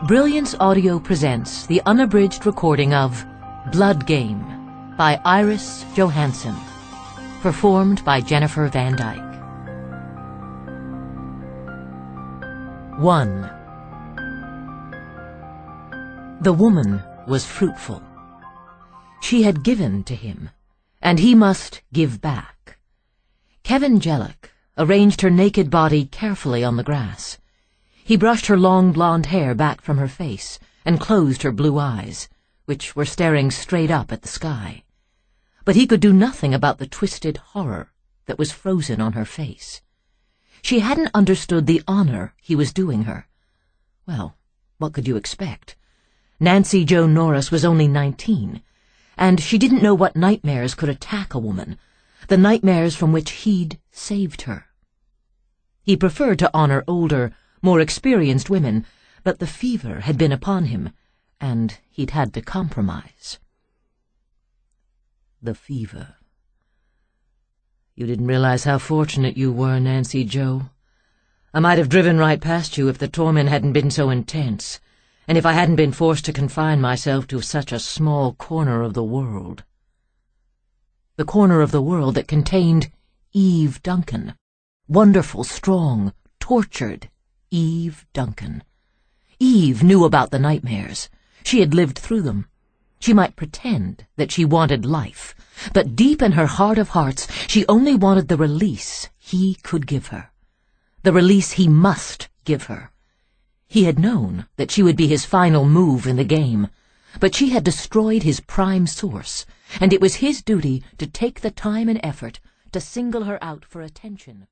Brilliance Audio presents the unabridged recording of Blood Game by Iris Johansen, performed by Jennifer Van Dyke. 1. The woman was fruitful. She had given to him, and he must give back. Kevin Jellick arranged her naked body carefully on the grass. He brushed her long blonde hair back from her face and closed her blue eyes, which were staring straight up at the sky. But he could do nothing about the twisted horror that was frozen on her face. She hadn't understood the honor he was doing her. Well, what could you expect? Nancy Jo Norris was only 19, and she didn't know what nightmares could attack a woman, the nightmares from which he'd saved her. He preferred to honor older, more experienced women, but the fever had been upon him, and he'd had to compromise. The fever. You didn't realize how fortunate you were, Nancy Jo. I might have driven right past you if the torment hadn't been so intense, and if I hadn't been forced to confine myself to such a small corner of the world. The corner of the world that contained Eve Duncan. Wonderful, strong, tortured Eve Duncan. Eve knew about the nightmares. She had lived through them. She might pretend that she wanted life, but deep in her heart of hearts she only wanted the release he could give her. The release he must give her. He had known that she would be his final move in the game, but she had destroyed his prime source, and it was his duty to take the time and effort to single her out for attention.